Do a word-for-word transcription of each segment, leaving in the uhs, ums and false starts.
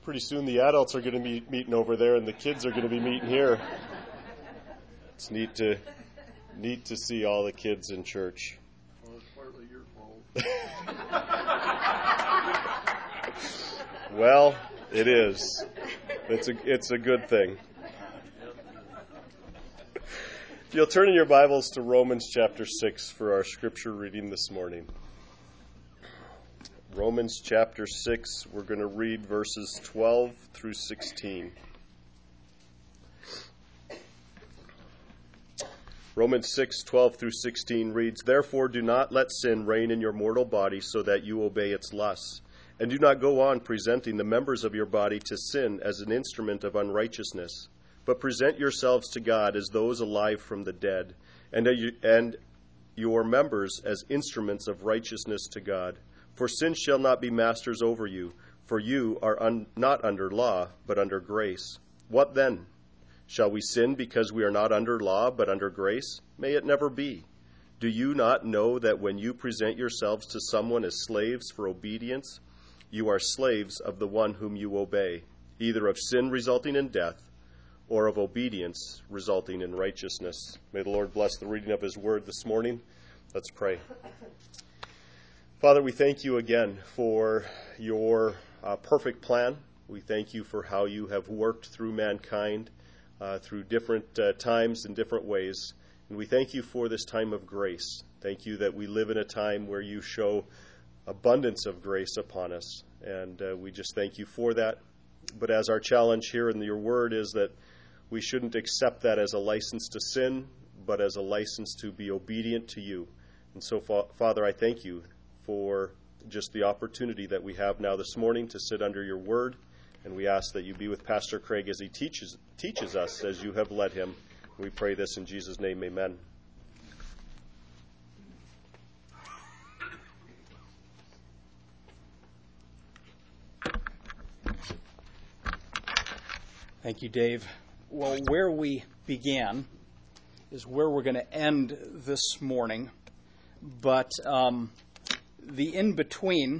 Pretty soon the adults are going to be meeting over there and the kids are going to be meeting here. It's neat to neat to see all the kids in church. Well, it's partly your fault. Well, it is. It's a it's a good thing. If you'll turn in your Bibles to Romans chapter six for our scripture reading this morning. Romans chapter six, we're going to read verses twelve through sixteen. Romans six, twelve through sixteen reads, "Therefore do not let sin reign in your mortal body so that you obey its lusts. And do not go on presenting the members of your body to sin as an instrument of unrighteousness, but present yourselves to God as those alive from the dead, and, and your members as instruments of righteousness to God. For sin shall not be masters over you, for you are un- not under law, but under grace. What then? Shall we sin because we are not under law, but under grace? May it never be. Do you not know that when you present yourselves to someone as slaves for obedience, you are slaves of the one whom you obey, either of sin resulting in death, or of obedience resulting in righteousness?" May the Lord bless the reading of his word this morning. Let's pray. Father, we thank you again for your uh, perfect plan. We thank you for how you have worked through mankind uh, through different uh, times and different ways. And we thank you for this time of grace. Thank you that we live in a time where you show abundance of grace upon us. And uh, we just thank you for that. But as our challenge here in your word is that we shouldn't accept that as a license to sin, but as a license to be obedient to you. And so, fa- Father, I thank you for just the opportunity that we have now this morning to sit under your word. And we ask that you be with Pastor Craig as he teaches teaches us as you have led him. We pray this in Jesus' name, amen. Thank you, Dave. Well, where we began is where we're going to end this morning. But um, the in-between,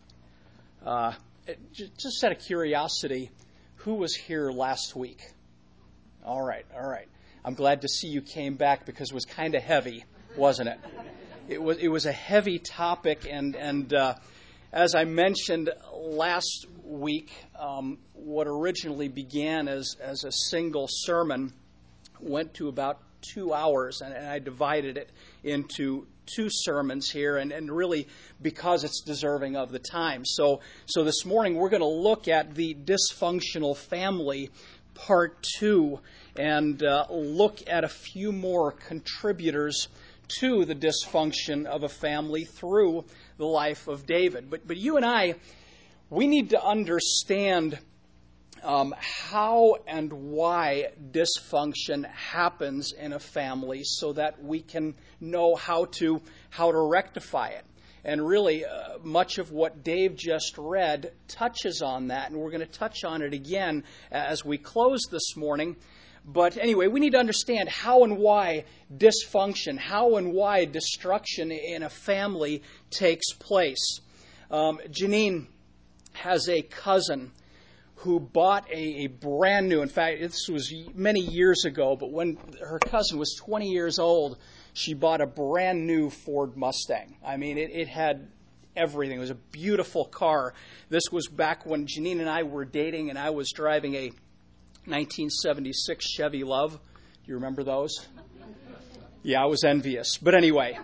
uh, just out of curiosity, who was here last week? All right, all right. I'm glad to see you came back because it was kind of heavy, wasn't it? It was it was a heavy topic, and and uh, as I mentioned last week, um, what originally began as as a single sermon went to about two hours, and, and I divided it into two sermons here, and, and really because it's deserving of the time. So, so this morning we're going to look at the dysfunctional family, part two, and uh, look at a few more contributors to the dysfunction of a family through the life of David. But, but you and I, we need to understand Um, how and why dysfunction happens in a family so that we can know how to how to rectify it. And really, uh, much of what Dave just read touches on that, and we're going to touch on it again as we close this morning. But anyway, we need to understand how and why dysfunction, how and why destruction in a family takes place. Um, Janine has a cousin who bought a, a brand new, in fact, this was many years ago, but when her cousin was twenty years old, she bought a brand new Ford Mustang. I mean, it, it had everything. It was a beautiful car. This was back when Janine and I were dating, and I was driving a nineteen seventy-six Chevy Love. Do you remember those? Yeah, I was envious. But anyway,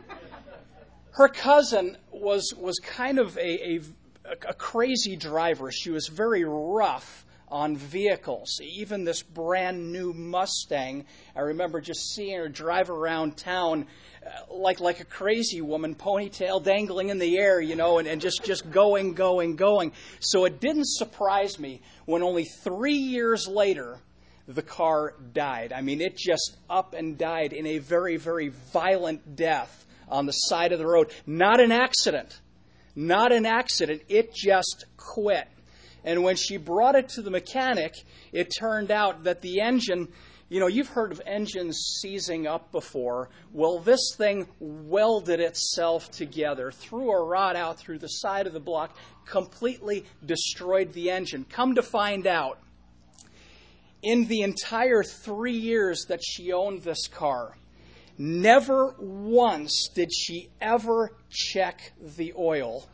her cousin was was kind of a, a a crazy driver. She was very rough on vehicles. Even this brand new Mustang, I remember just seeing her drive around town uh, like like a crazy woman, ponytail dangling in the air, you know, and, and just, just going, going, going. So it didn't surprise me when only three years later the car died. I mean, it just up and died in a very, very violent death on the side of the road. Not an accident. Not an accident. It just quit. And when she brought it to the mechanic, it turned out that the engine, You know, you've heard of engines seizing up before. Well, this thing welded itself together, threw a rod out through the side of the block, completely destroyed the engine. Come to find out, in the entire three years that she owned this car, never once did she ever check the oil,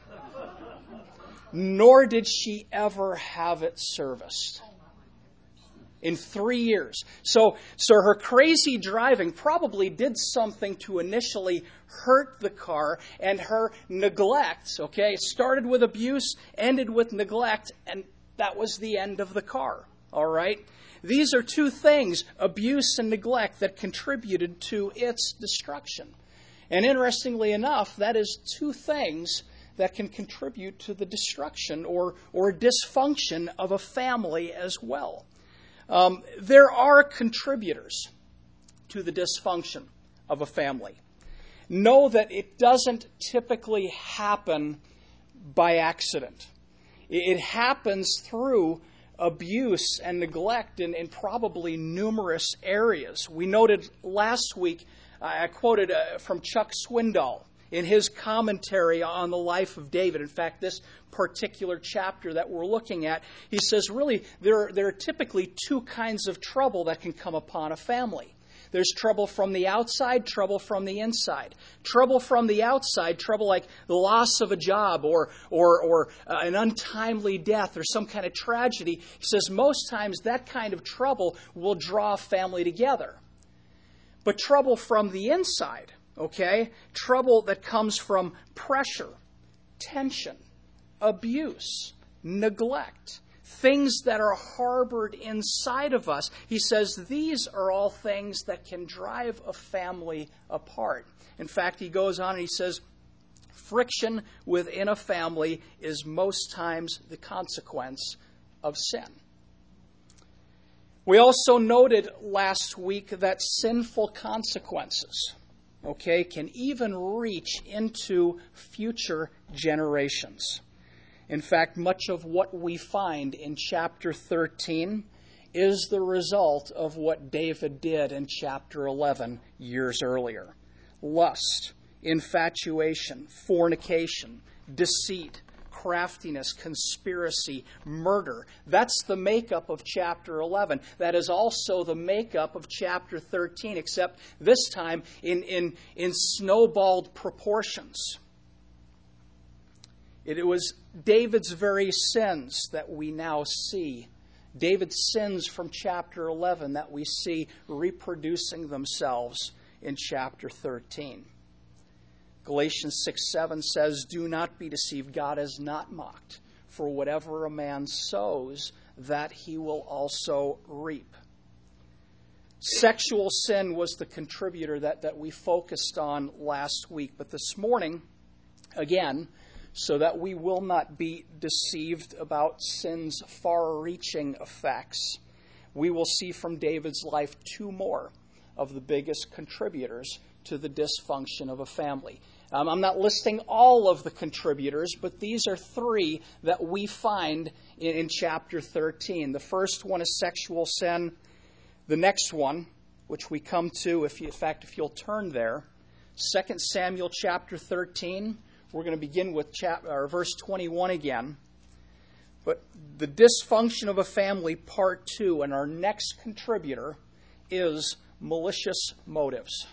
nor did she ever have it serviced. In three years. So, so her crazy driving probably did something to initially hurt the car, and her neglect, okay, started with abuse, ended with neglect, and that was the end of the car, all right? These are two things, abuse and neglect, that contributed to its destruction. And interestingly enough, that is two things that can contribute to the destruction or, or dysfunction of a family as well. Um, there are contributors to the dysfunction of a family. Know that it doesn't typically happen by accident. It, it happens through abuse and neglect in, in probably numerous areas. We noted last week, uh, I quoted uh, from Chuck Swindoll in his commentary on the life of David. In fact, this particular chapter that we're looking at, he says really there are, there are typically two kinds of trouble that can come upon a family. There's trouble from the outside, trouble from the inside. Trouble from the outside, trouble like the loss of a job or or, or uh, an untimely death or some kind of tragedy. He says most times that kind of trouble will draw a family together. But trouble from the inside, okay? Trouble that comes from pressure, tension, abuse, neglect, things that are harbored inside of us. He says these are all things that can drive a family apart. In fact, he goes on and he says, friction within a family is most times the consequence of sin. We also noted last week that sinful consequences, okay, can even reach into future generations. In fact, much of what we find in chapter thirteen is the result of what David did in chapter eleven years earlier. Lust, infatuation, fornication, deceit, craftiness, conspiracy, murder. That's the makeup of chapter eleven. That is also the makeup of chapter thirteen, except this time in, in, in snowballed proportions. It was David's very sins that we now see. David's sins from chapter eleven that we see reproducing themselves in chapter thirteen. Galatians six seven says, do not be deceived. God is not mocked. For whatever a man sows, that he will also reap. Sexual sin was the contributor that, that we focused on last week. But this morning, again, so that we will not be deceived about sin's far-reaching effects, we will see from David's life two more of the biggest contributors to the dysfunction of a family. Um, I'm not listing all of the contributors, but these are three that we find in, in chapter thirteen. The first one is sexual sin. The next one, which we come to, if you, in fact, if you'll turn there, Second Samuel chapter thirteen. We're going to begin with chap- or verse twenty-one again. But the dysfunction of a family, part two, and our next contributor is malicious motives.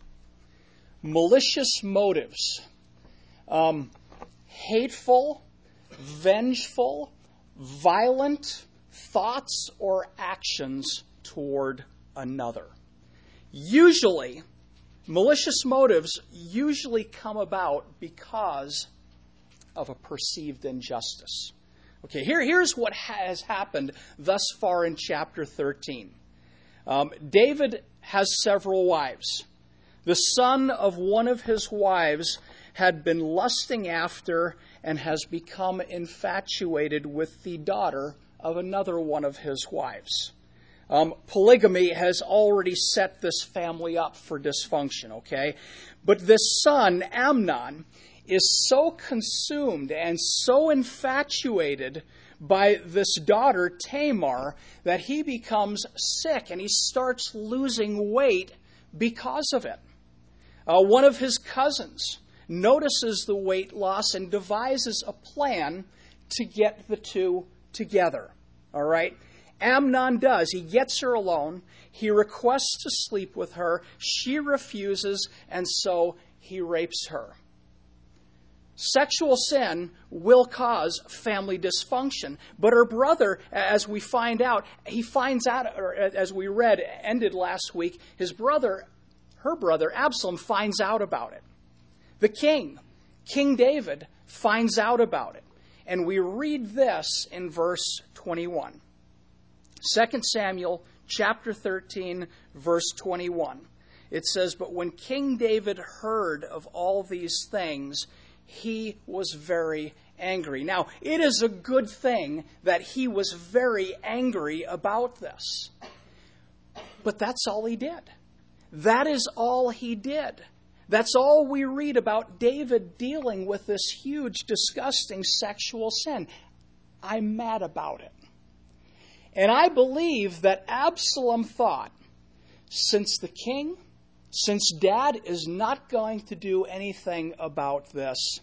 Malicious motives. Um, hateful, vengeful, violent thoughts or actions toward another. Usually, malicious motives usually come about because of a perceived injustice. Okay, here, here's what has happened thus far in chapter thirteen. Um, David has several wives. The son of one of his wives had been lusting after and has become infatuated with the daughter of another one of his wives. Um, polygamy has already set this family up for dysfunction, okay? But this son, Amnon, is so consumed and so infatuated by this daughter, Tamar, that he becomes sick and he starts losing weight because of it. Uh, one of his cousins notices the weight loss and devises a plan to get the two together. All right? Amnon does. He gets her alone. He requests to sleep with her. She refuses, and so he rapes her. Sexual sin will cause family dysfunction. But her brother, as we find out, he finds out, or as we read, ended last week, his brother, her brother, Absalom, finds out about it. The king, King David, finds out about it. And we read this in verse twenty-one. Second Samuel chapter thirteen, verse twenty-one. It says, "But when King David heard of all these things, he was very angry." Now, it is a good thing that he was very angry about this. But that's all he did. That is all he did. That's all we read about David dealing with this huge, disgusting sexual sin. I'm mad about it. And I believe that Absalom thought, since the king, since Dad is not going to do anything about this,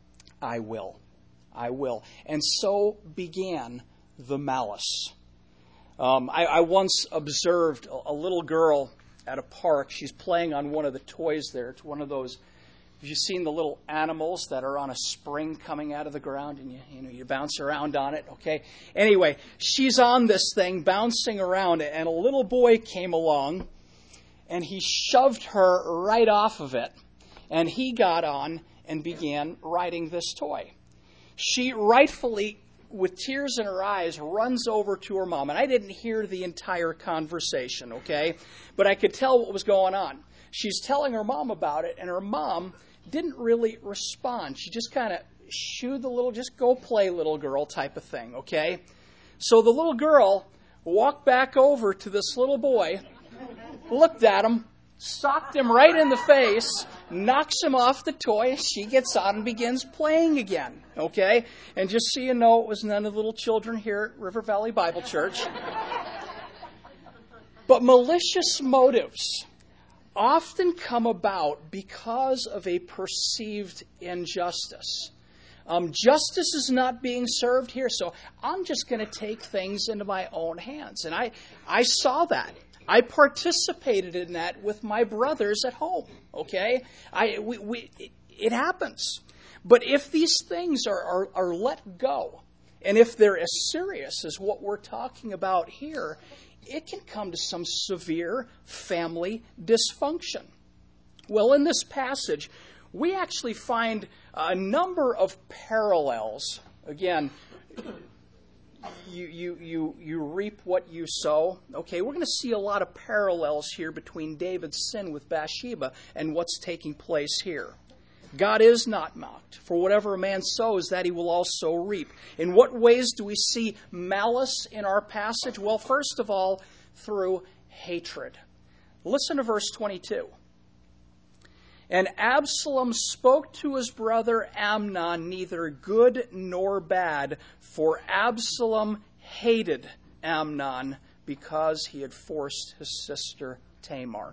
I will. I will. And so began the malice. Um, I, I once observed a, a little girl at a park. She's playing on one of the toys there. It's one of those, have you seen the little animals that are on a spring coming out of the ground and you, you know, you bounce around on it, okay? Anyway, she's on this thing bouncing around and a little boy came along and he shoved her right off of it and he got on and began riding this toy. She rightfully, with tears in her eyes, runs over to her mom. And I didn't hear the entire conversation, okay? But I could tell what was going on. She's telling her mom about it, and her mom didn't really respond. She just kind of shooed the little, just go play, little girl type of thing, okay? So the little girl walked back over to this little boy, looked at him, socked him right in the face, knocks him off the toy. She gets on and begins playing again, okay? And just so you know, it was none of the little children here at River Valley Bible Church. But malicious motives often come about because of a perceived injustice. Um, justice is not being served here, so I'm just going to take things into my own hands. And I, I saw that. I participated in that with my brothers at home, okay? I, we, we, it, it happens. But if these things are, are, are let go, and if they're as serious as what we're talking about here, it can come to some severe family dysfunction. Well, in this passage, we actually find a number of parallels. Again, You, you you you reap what you sow. Okay, we're going to see a lot of parallels here between David's sin with Bathsheba and what's taking place here. God is not mocked. For whatever a man sows, that he will also reap. In what ways do we see malice in our passage? Well, first of all, through hatred. Listen to verse twenty-two. "And Absalom spoke to his brother Amnon neither good nor bad, for Absalom hated Amnon because he had forced his sister Tamar."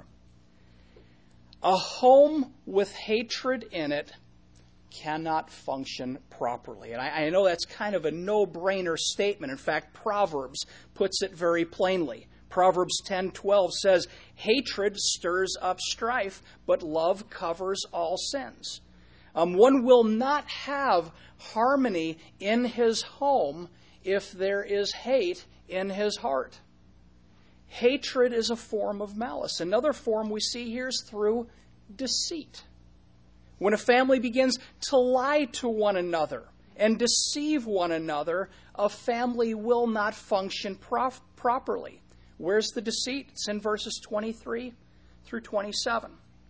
A home with hatred in it cannot function properly. And I, I know that's kind of a no-brainer statement. In fact, Proverbs puts it very plainly. Proverbs ten twelve says, "Hatred stirs up strife, but love covers all sins." Um, one will not have harmony in his home if there is hate in his heart. Hatred is a form of malice. Another form we see here is through deceit. When a family begins to lie to one another and deceive one another, a family will not function prof- properly. Where's the deceit? It's in verses twenty-three through twenty-seven.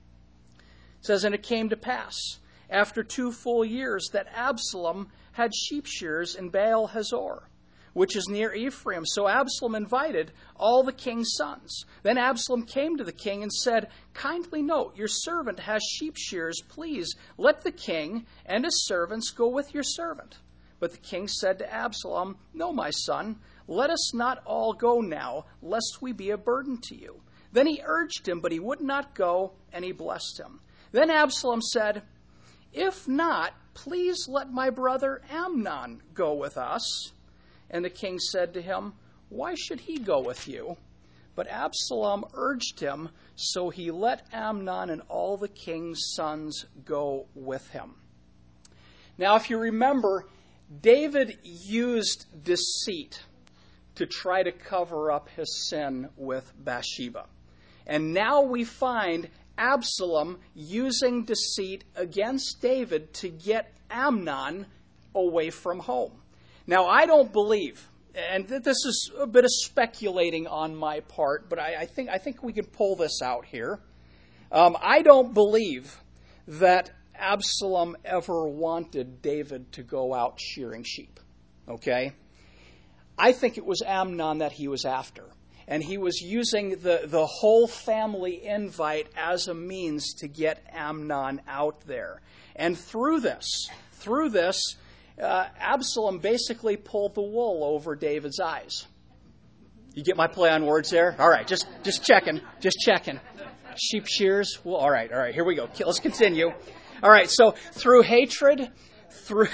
It says, "And it came to pass, after two full years, that Absalom had sheep shears in Baal Hazor, which is near Ephraim. So Absalom invited all the king's sons. Then Absalom came to the king and said, 'Kindly note, your servant has sheep shears. Please let the king and his servants go with your servant.' But the king said to Absalom, "No, my son, let us not all go now, lest we be a burden to you." Then he urged him, but he would not go, and he blessed him. Then Absalom said, "If not, please let my brother Amnon go with us." And the king said to him, "Why should he go with you?" But Absalom urged him, so he let Amnon and all the king's sons go with him. Now, if you remember, David used deceit to try to cover up his sin with Bathsheba. And now we find Absalom using deceit against David to get Amnon away from home. Now, I don't believe, and this is a bit of speculating on my part, but I, I think I think we can pull this out here. Um, I don't believe that Absalom ever wanted David to go out shearing sheep. Okay? I think it was Amnon that he was after. And he was using the, the whole family invite as a means to get Amnon out there. And through this, through this, uh, Absalom basically pulled the wool over David's eyes. You get my play on words there? All right, just just checking, just checking. Sheep shears? Well, all right, all right, here we go. Let's continue. All right, so through hatred, through...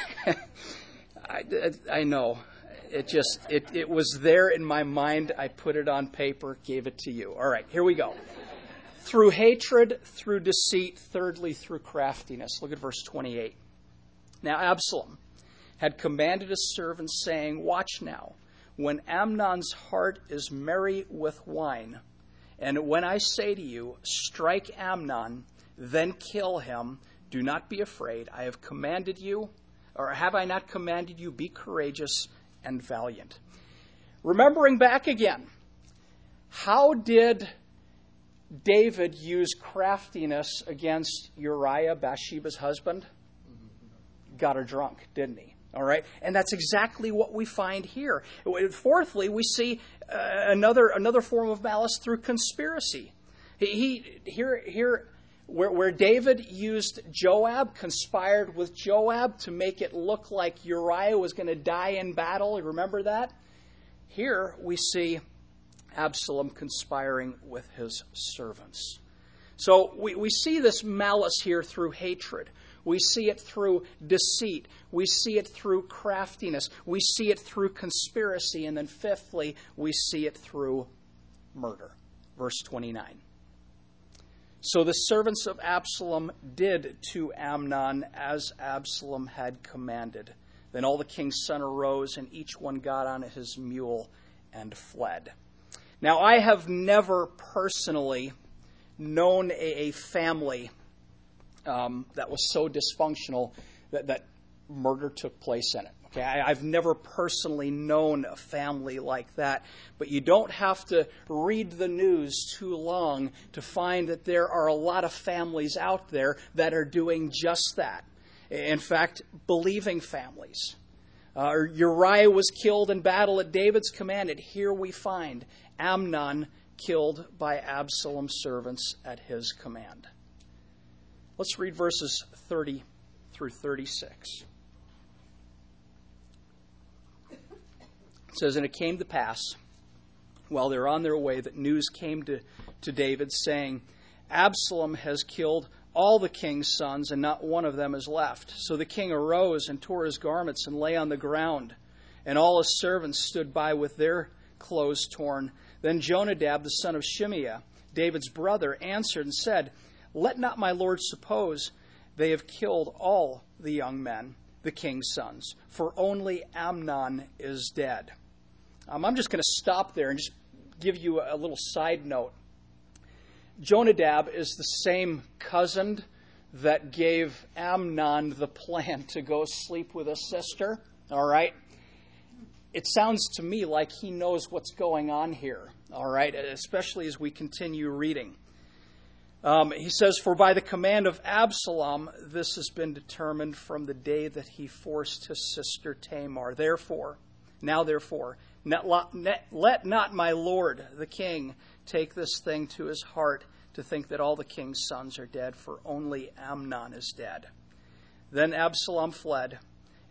I, I know. It just, it, it was there in my mind. I put it on paper, gave it to you. All right, here we go. Through hatred, through deceit, thirdly, through craftiness. Look at verse twenty-eight. Now Absalom had commanded his servants, saying, "Watch now, when Amnon's heart is merry with wine, and when I say to you, strike Amnon, then kill him, do not be afraid. I have commanded you, or have I not commanded you, be courageous and valiant." Remembering back again, how did David use craftiness against Uriah, Bathsheba's husband? Got her drunk, didn't he? All right, and that's exactly what we find here. Fourthly, we see uh, another another form of malice through conspiracy. He, he here here. Where, where David used Joab, conspired with Joab to make it look like Uriah was going to die in battle. You remember that? Here we see Absalom conspiring with his servants. So we, we see this malice here through hatred. We see it through deceit. We see it through craftiness. We see it through conspiracy. And then fifthly, we see it through murder. Verse twenty-nine. So the servants of Absalom did to Amnon as Absalom had commanded. Then all the king's sons arose, and each one got on his mule and fled. Now, I have never personally known a, a family um, that was so dysfunctional that, that murder took place in it. Okay, I, I've never personally known a family like that, but you don't have to read the news too long to find that there are a lot of families out there that are doing just that. In fact, believing families. Uh, Uriah was killed in battle at David's command, and here we find Amnon killed by Absalom's servants at his command. Let's read verses thirty through thirty-six. It says, "And it came to pass, while they were on their way, that news came to, to David, saying, Absalom has killed all the king's sons, and not one of them is left. So the king arose and tore his garments and lay on the ground, and all his servants stood by with their clothes torn. Then Jonadab, the son of Shimeah, David's brother, answered and said, Let not my lord suppose they have killed all the young men, the king's sons, for only Amnon is dead." Um, I'm just going to stop there and just give you a, a little side note. Jonadab is the same cousin that gave Amnon the plan to go sleep with his sister. All right? It sounds to me like he knows what's going on here. All right? Especially as we continue reading. Um, he says, "For by the command of Absalom, this has been determined from the day that he forced his sister Tamar. Therefore, now therefore, Let, let not my lord, the king, take this thing to his heart to think that all the king's sons are dead, for only Amnon is dead." Then Absalom fled,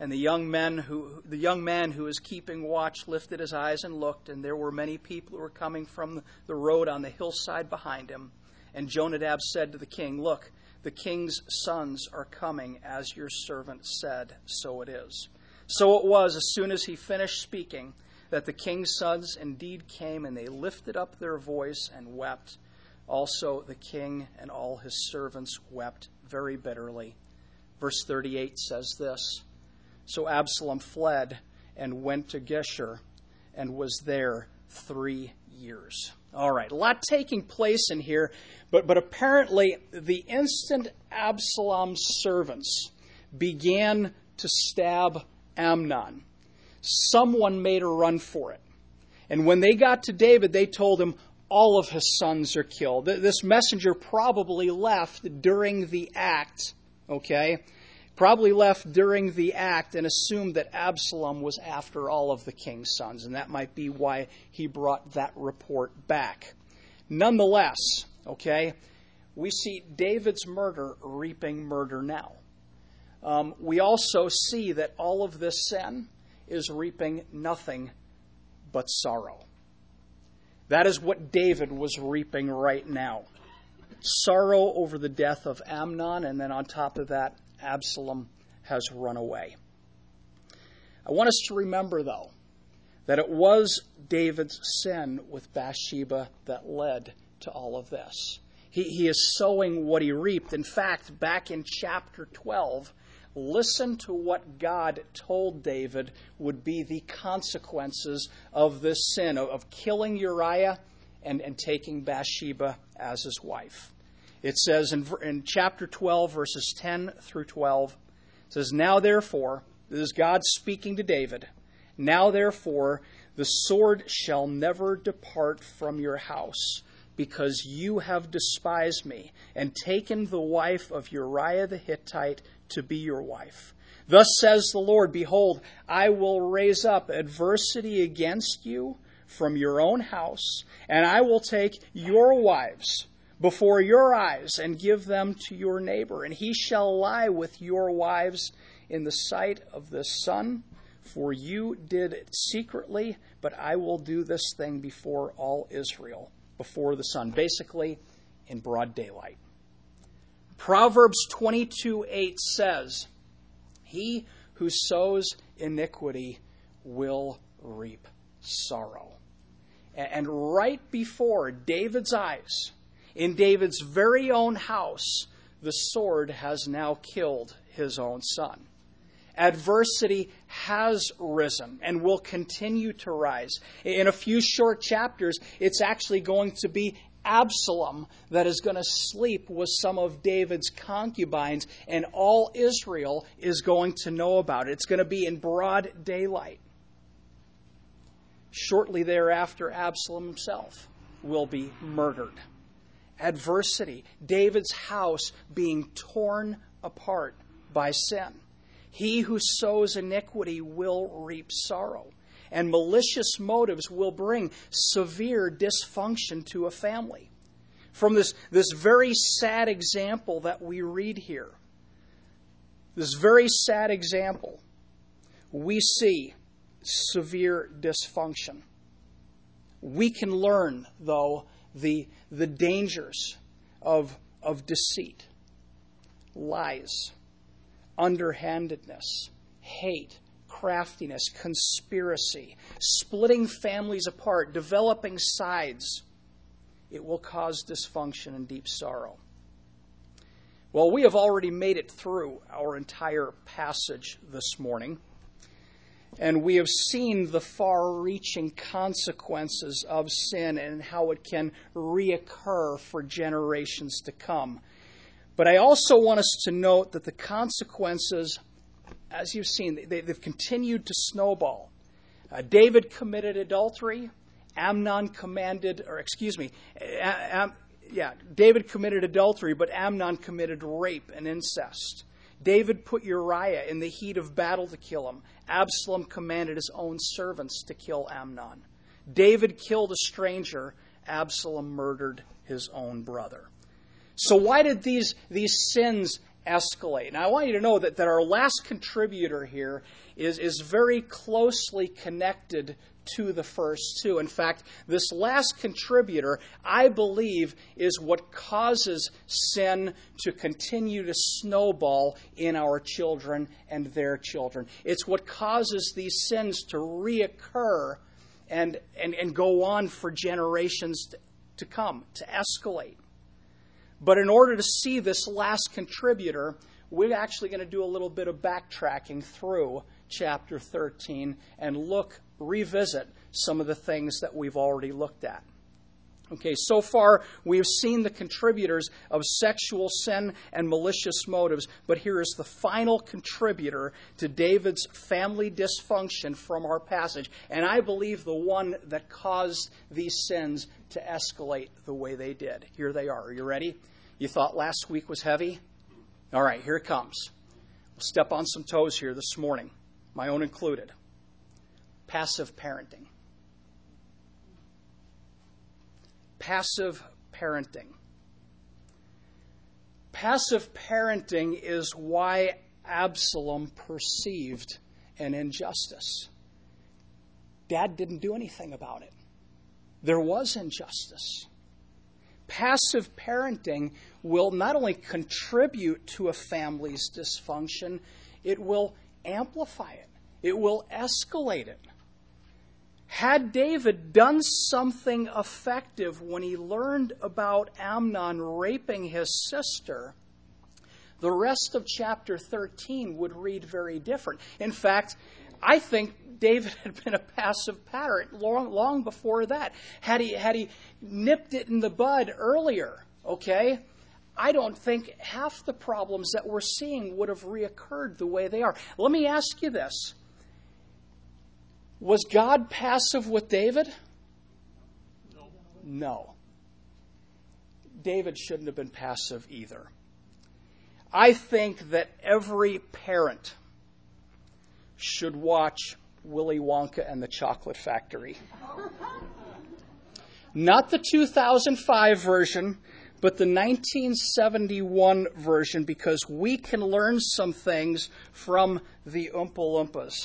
And the young men who the young man who was keeping watch lifted his eyes and looked, and there were many people who were coming from the road on the hillside behind him. And Jonadab said to the king, "Look, the king's sons are coming, as your servant said, so it is." So it was, as soon as he finished speaking, that the king's sons indeed came, and they lifted up their voice and wept. Also the king and all his servants wept very bitterly. Verse thirty-eight says this: So Absalom fled and went to Geshur and was there three years. All right, a lot taking place in here, but, but apparently the instant Absalom's servants began to stab Amnon, someone made a run for it. And when they got to David, they told him all of his sons are killed. This messenger probably left during the act, okay? Probably left during the act and assumed that Absalom was after all of the king's sons, and that might be why he brought that report back. Nonetheless, okay, we see David's murder reaping murder now. Um, we also see that all of this sin is reaping nothing but sorrow. That is what David was reaping right now. Sorrow over the death of Amnon, and then on top of that, Absalom has run away. I want us to remember, though, that it was David's sin with Bathsheba that led to all of this. He, he is sowing what he reaped. In fact, back in chapter twelve, listen to what God told David would be the consequences of this sin, of, of killing Uriah and, and taking Bathsheba as his wife. It says in, in chapter twelve, verses ten through twelve, it says, Now therefore, this is God speaking to David, Now therefore, the sword shall never depart from your house, because you have despised me, and taken the wife of Uriah the Hittite to be your wife. Thus says the Lord, Behold, I will raise up adversity against you from your own house, and I will take your wives before your eyes and give them to your neighbor, and he shall lie with your wives in the sight of the sun, for you did it secretly, but I will do this thing before all Israel, before the sun, basically in broad daylight. Proverbs twenty-two eight says, He who sows iniquity will reap sorrow. And right before David's eyes, in David's very own house, the sword has now killed his own son. Adversity has risen and will continue to rise. In a few short chapters, it's actually going to be Absalom that is going to sleep with some of David's concubines, and all Israel is going to know about it. It's going to be in broad daylight. Shortly thereafter, Absalom himself will be murdered. Adversity, David's house being torn apart by sin. He who sows iniquity will reap sorrow, and malicious motives will bring severe dysfunction to a family. From this, this very sad example that we read here, this very sad example, we see severe dysfunction. We can learn, though, the, the dangers of, of deceit, lies, underhandedness, hate, craftiness, conspiracy, splitting families apart, developing sides. It will cause dysfunction and deep sorrow. Well, we have already made it through our entire passage this morning, and we have seen the far-reaching consequences of sin and how it can reoccur for generations to come. But I also want us to note that the consequences, as you've seen, they, they've continued to snowball. Uh, David committed adultery. Amnon commanded, or excuse me, Am, yeah, David committed adultery, but Amnon committed rape and incest. David put Uriah in the heat of battle to kill him. Absalom commanded his own servants to kill Amnon. David killed a stranger. Absalom murdered his own brother. So why did these, these sins escalate. Now, I want you to know that, that our last contributor here is, is very closely connected to the first two. In fact, this last contributor, I believe, is what causes sin to continue to snowball in our children and their children. It's what causes these sins to reoccur and, and, and go on for generations to, to come, to escalate. But in order to see this last contributor, we're actually going to do a little bit of backtracking through chapter thirteen and look, revisit some of the things that we've already looked at. Okay, so far we've seen the contributors of sexual sin and malicious motives, but here is the final contributor to David's family dysfunction from our passage, and I believe the one that caused these sins to escalate the way they did. Here they are. Are you ready? You thought last week was heavy? All right, here it comes. We'll step on some toes here this morning, my own included. Passive parenting. Passive parenting. Passive parenting is why Absalom perceived an injustice. Dad didn't do anything about it. There was injustice. Passive parenting will not only contribute to a family's dysfunction, it will amplify it. It will escalate it. Had David done something effective when he learned about Amnon raping his sister, the rest of chapter thirteen would read very different. In fact, I think David had been a passive parent long, long before that. Had he, had he nipped it in the bud earlier, okay, I don't think half the problems that we're seeing would have reoccurred the way they are. Let me ask you this. Was God passive with David? No. No. David shouldn't have been passive either. I think that every parent should watch Willy Wonka and the Chocolate Factory. Not the two thousand five version, but the nineteen seventy-one version, because we can learn some things from the Oompa Loompas.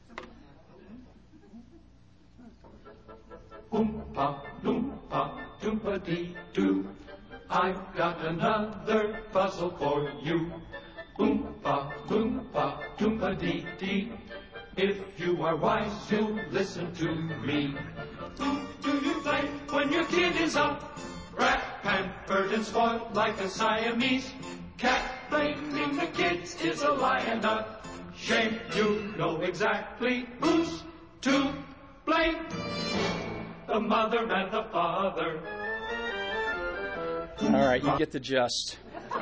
Oompa, loompa, doompa-dee-doo. I've got another puzzle for you. Oompa, loompa, doompa-dee-dee. If you are wise, you'll listen to me. Who do you play when your kid is up? Rat, pampered and spoiled like a Siamese cat. Blaming the kids is a lion-a. Shame, you know exactly who's to blame. The mother and the father. All right, you get the gist.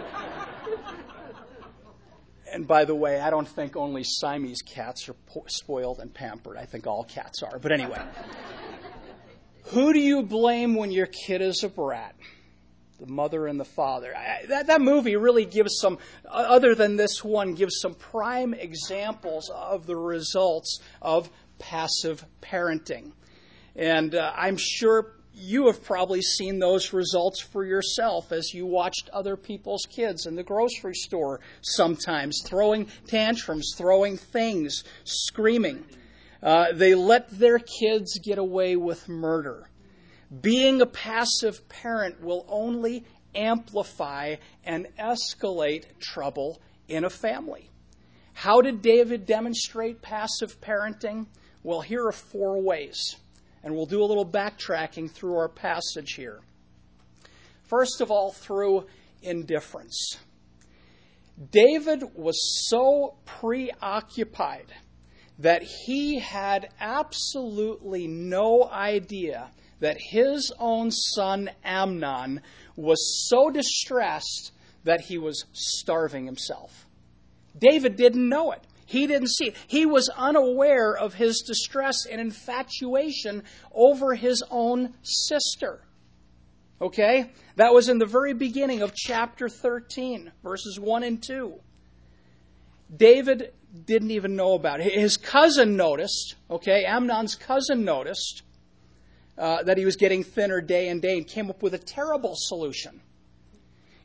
And by the way, I don't think only Siamese cats are po- spoiled and pampered. I think all cats are. But anyway, who do you blame when your kid is a brat? The mother and the father. I, that, that movie really gives some, other than this one, gives some prime examples of the results of passive parenting. And uh, I'm sure you have probably seen those results for yourself as you watched other people's kids in the grocery store sometimes, throwing tantrums, throwing things, screaming. Uh, they let their kids get away with murder. Being a passive parent will only amplify and escalate trouble in a family. How did David demonstrate passive parenting? Well, here are four ways. And we'll do a little backtracking through our passage here. First of all, through indifference. David was so preoccupied that he had absolutely no idea that his own son Amnon was so distressed that he was starving himself. David didn't know it. He didn't see it. He was unaware of his distress and infatuation over his own sister. Okay? That was in the very beginning of chapter thirteen, verses one and two. David didn't even know about it. His cousin noticed, okay, Amnon's cousin noticed uh, that he was getting thinner day and day and came up with a terrible solution.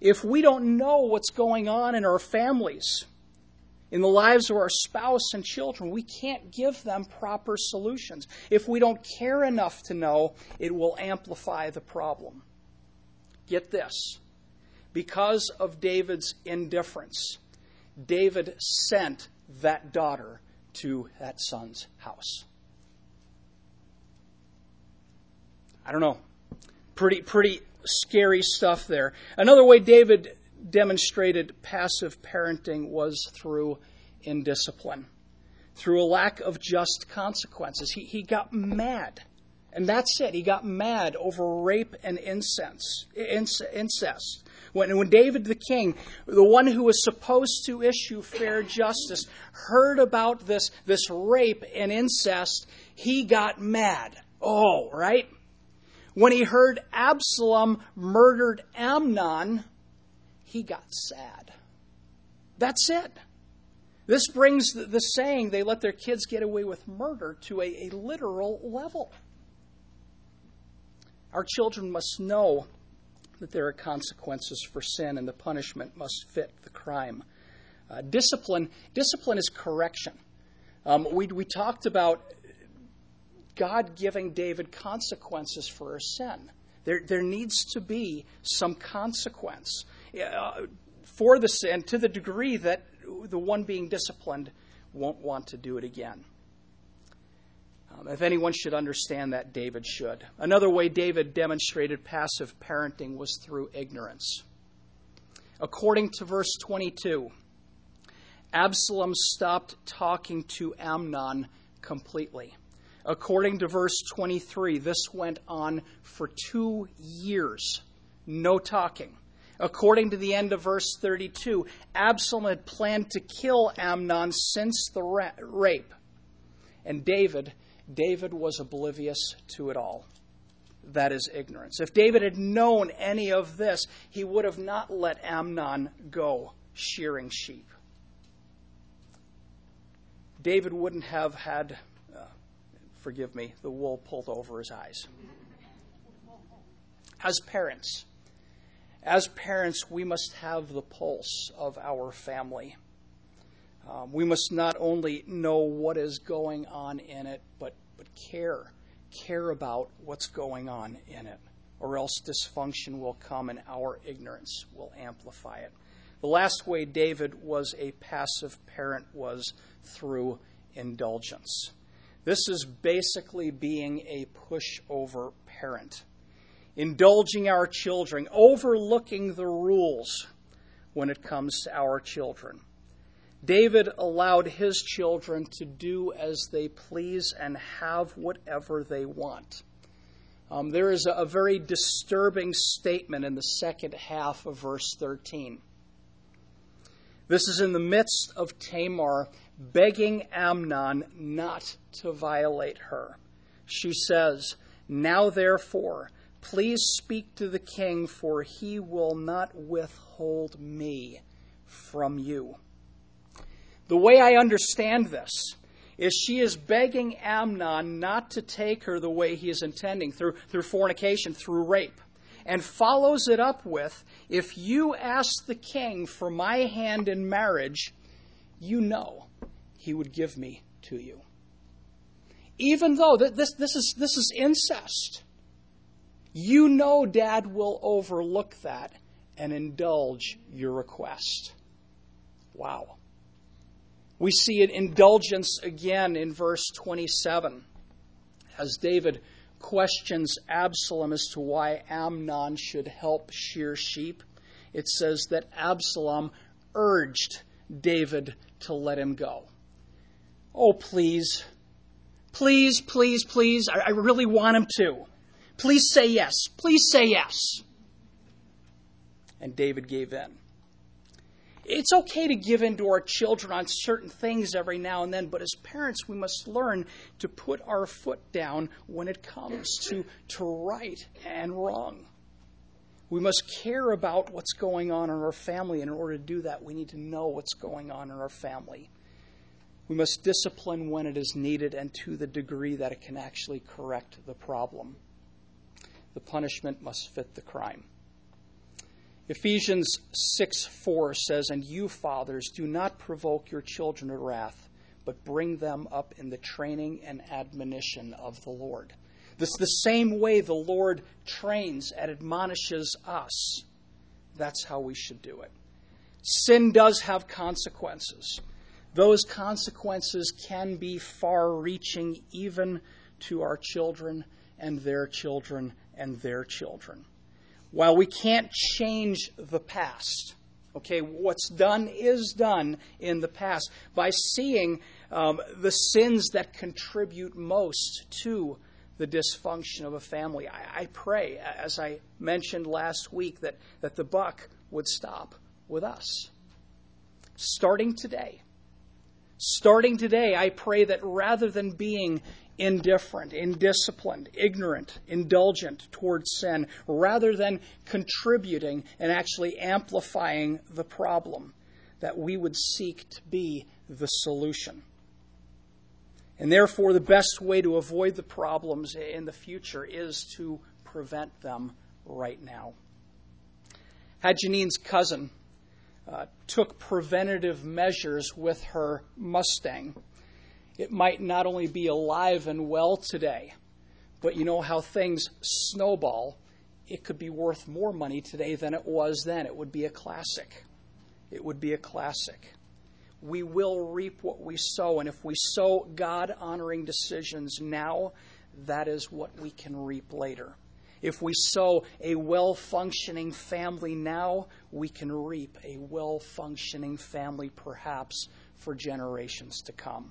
if we don't know what's going on in our families, in the lives of our spouse and children, we can't give them proper solutions. If we don't care enough to know, it will amplify the problem. Get this. Because of David's indifference, David sent that daughter to that son's house. I don't know. Pretty, pretty scary stuff there. Another way David demonstrated passive parenting was through indiscipline, through a lack of just consequences. He, he got mad, and that's it. He got mad over rape and incense, incest. When, when David the king, the one who was supposed to issue fair justice, heard about this, this rape and incest, he got mad. Oh, right? When he heard Absalom murdered Amnon, he got sad. That's it. This brings the, the saying, they let their kids get away with murder, to a, a literal level. Our children must know that there are consequences for sin, and the punishment must fit the crime. Uh, discipline, discipline is correction. Um, we, we talked about God giving David consequences for his sin. There, there needs to be some consequence uh, for the sin, to the degree that the one being disciplined won't want to do it again. Um, if anyone should understand that, David should. Another way David demonstrated passive parenting was through ignorance. According to verse twenty-two, Absalom stopped talking to Amnon completely. According to verse twenty-three, this went on for two years. No talking. According to the end of verse thirty-two, Absalom had planned to kill Amnon since the ra- rape. And David, David was oblivious to it all. That is ignorance. If David had known any of this, he would have not let Amnon go shearing sheep. David wouldn't have had, uh, forgive me, the wool pulled over his eyes. As parents, as parents, we must have the pulse of our family. Um, we must not only know what is going on in it, but, but care. Care about what's going on in it. Or else dysfunction will come and our ignorance will amplify it. The last way David was a passive parent was through indulgence. This is basically being a pushover parent. Indulging our children, overlooking the rules when it comes to our children. David allowed his children to do as they please and have whatever they want. Um, there is a, a very disturbing statement in the second half of verse thirteen. This is in the midst of Tamar begging Amnon not to violate her. She says, "Now therefore, please speak to the king, for he will not withhold me from you." The way I understand this is she is begging Amnon not to take her the way he is intending, through, through fornication, through rape, and follows it up with, if you ask the king for my hand in marriage, you know he would give me to you. Even though this, this, is, this is incest, you know Dad will overlook that and indulge your request. Wow. We see an indulgence again in verse twenty-seven, as David questions Absalom as to why Amnon should help shear sheep. It says that Absalom urged David to let him go. Oh, please. Please, please, please. I, I really want him to. Please say yes. Please say yes. And David gave in. It's okay to give in to our children on certain things every now and then, but as parents, we must learn to put our foot down when it comes to, to right and wrong. We must care about what's going on in our family, and in order to do that, we need to know what's going on in our family. We must discipline when it is needed and to the degree that it can actually correct the problem. The punishment must fit the crime. Ephesians six four says, "And you, fathers, do not provoke your children to wrath, but bring them up in the training and admonition of the Lord." This is the same way the Lord trains and admonishes us. That's how we should do it. Sin does have consequences. Those consequences can be far-reaching even to our children and their children and their children. While we can't change the past, okay, what's done is done in the past. By seeing um, the sins that contribute most to the dysfunction of a family, I, I pray, as I mentioned last week, that, that the buck would stop with us. Starting today. Starting today, I pray that rather than being indifferent, indisciplined, ignorant, indulgent towards sin, rather than contributing and actually amplifying the problem, that we would seek to be the solution. And therefore, the best way to avoid the problems in the future is to prevent them right now. Had Janine's cousin uh, took preventative measures with her Mustang, it might not only be alive and well today, but you know how things snowball. It could be worth more money today than it was then. It would be a classic. It would be a classic. We will reap what we sow, and if we sow God-honoring decisions now, that is what we can reap later. If we sow a well-functioning family now, we can reap a well-functioning family perhaps for generations to come.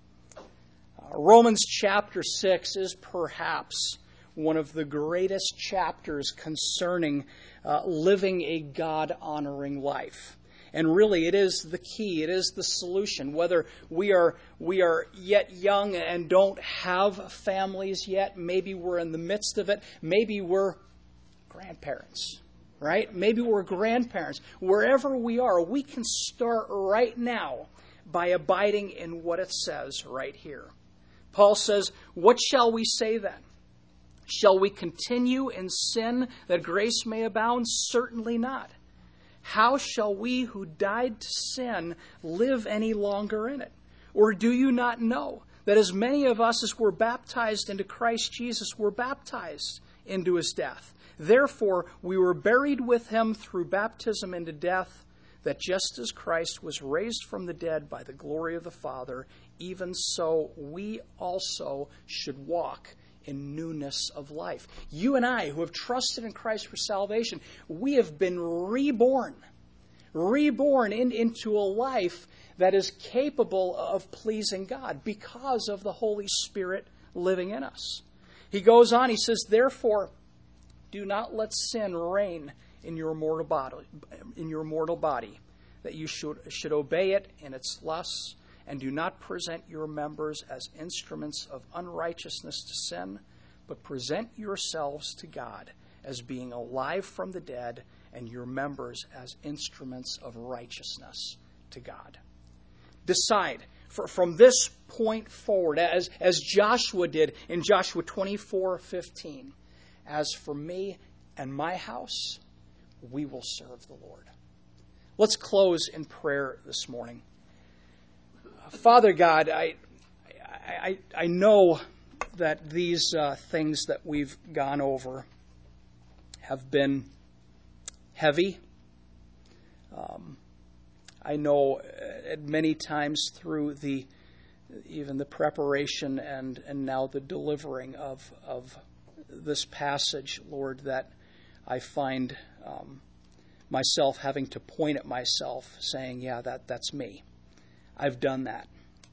Uh, Romans chapter six is perhaps one of the greatest chapters concerning uh, living a God-honoring life. And really, it is the key. It is the solution. Whether we are we are yet young and don't have families yet, maybe we're in the midst of it, maybe we're grandparents, right? Maybe we're grandparents. Wherever we are, we can start right now by abiding in what it says right here. Paul says, "What shall we say then? Shall we continue in sin that grace may abound? Certainly not. How shall we who died to sin live any longer in it? Or do you not know that as many of us as were baptized into Christ Jesus were baptized into his death? Therefore, we were buried with him through baptism into death, that just as Christ was raised from the dead by the glory of the Father, even so we also should walk in newness of life." You and I, who have trusted in Christ for salvation, we have been reborn. Reborn in, into a life that is capable of pleasing God because of the Holy Spirit living in us. He goes on, he says, "Therefore, do not let sin reign in your mortal body, in your mortal body, that you should, should obey it in its lusts, and do not present your members as instruments of unrighteousness to sin, but present yourselves to God as being alive from the dead, and your members as instruments of righteousness to God." Decide for, from this point forward, as, as Joshua did in Joshua twenty-four fifteen, "As for me and my house, we will serve the Lord." Let's close in prayer this morning. Father God, I, I, I know that these uh, things that we've gone over have been heavy. Um, I know uh, many times through the even the preparation and, and now the delivering of of this passage, Lord, that I find um, myself having to point at myself, saying, "Yeah, that that's me. I've done that."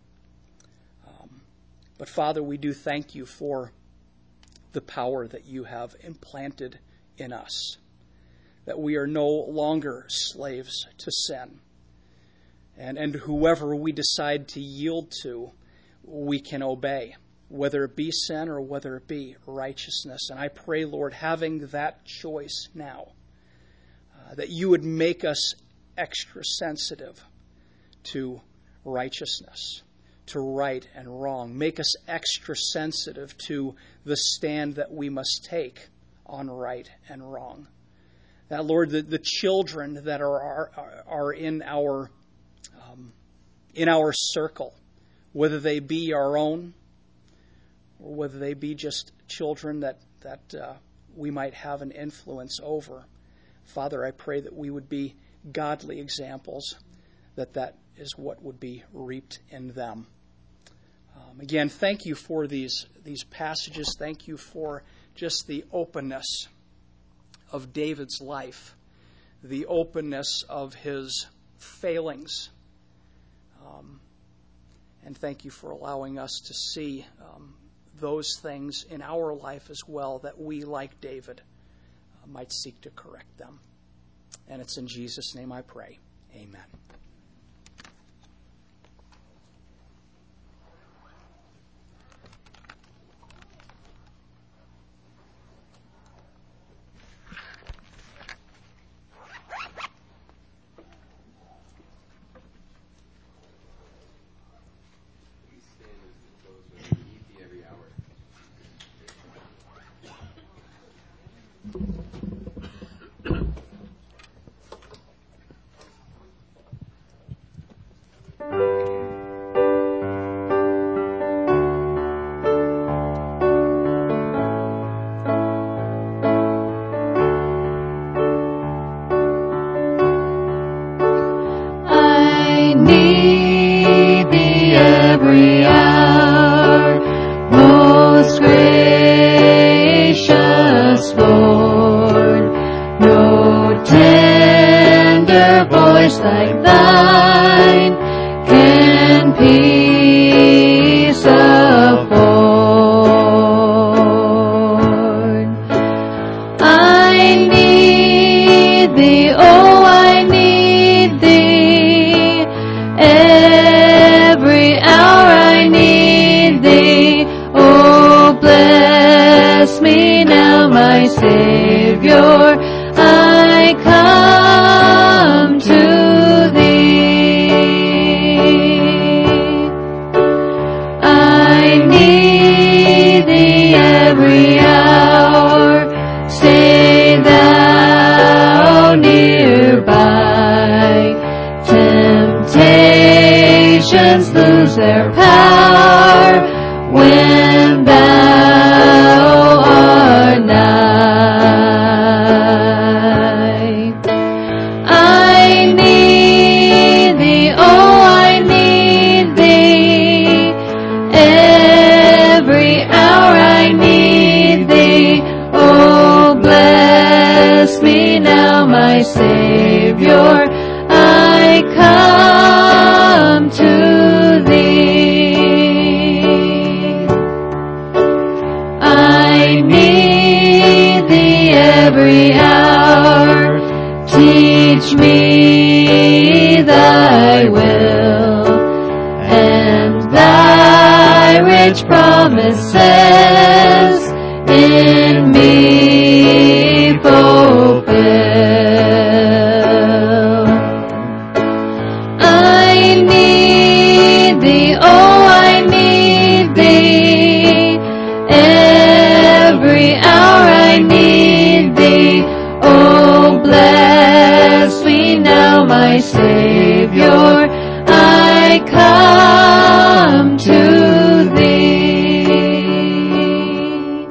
Um, but Father, we do thank you for the power that you have implanted in us, that we are no longer slaves to sin. And, and whoever we decide to yield to, we can obey, whether it be sin or whether it be righteousness. And I pray, Lord, having that choice now, uh, that you would make us extra sensitive to righteousness, to right and wrong. Make us extra sensitive to the stand that we must take on right and wrong. That, Lord, the, the children that are, are, are in our um, in our circle, whether they be our own or whether they be just children that, that uh, we might have an influence over. Father, I pray that we would be godly examples, that that is what would be reaped in them. Um, again, thank you for these, these passages. Thank you for just the openness of David's life, the openness of his failings. Um, and thank you for allowing us to see um, those things in our life as well, that we, like David, uh, might seek to correct them. And it's in Jesus' name I pray. Amen. I need thee every hour, most gracious Lord. No tender voice like thine can peace afford. I need thee, oh, I need thee. Every hour I need thee. Oh, bless me now, my Savior. I come to thee. I need thee every hour. Stay thou nearby. Temptations lose their power when thou art nigh. I need thee, oh, I need thee. Every hour I need thee. Oh, bless me now, my Savior. I come to thee. I need thee every hour. Teach me thy will and thy rich promises in me fulfill. I need thee, oh, I need thee. Every hour I need thee. Oh, bless me now, my Savior. I come to thee.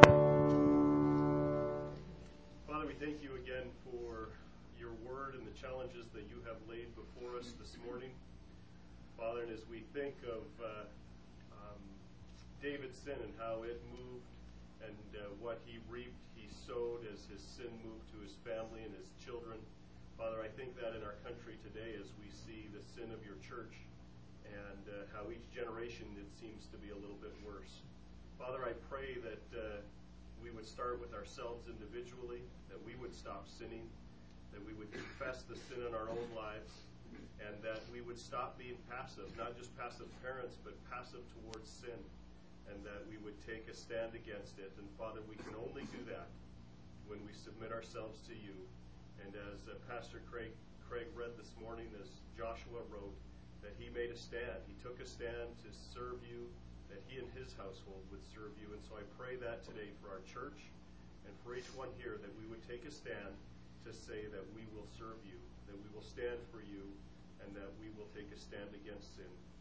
Father, we thank you again for your word and the challenges that you have laid before us this morning. Father, and as we think of uh, um, David's sin and how it moved and uh, what he reaped, he sowed as his sin moved to his family and his children. Father, I think that in our country today, as we see the sin of your church and uh, how each generation it seems to be a little bit worse. Father, I pray that uh, we would start with ourselves individually, that we would stop sinning, that we would confess the sin in our own lives, and that we would stop being passive, not just passive parents, but passive towards sin, and that we would take a stand against it. And Father, we can only do that when we submit ourselves to you. And as uh, Pastor Craig, Craig read this morning, as Joshua wrote, that he made a stand. He took a stand to serve you, that he and his household would serve you. And so I pray that today for our church and for each one here, that we would take a stand to to say that we will serve you, that we will stand for you, and that we will take a stand against sin.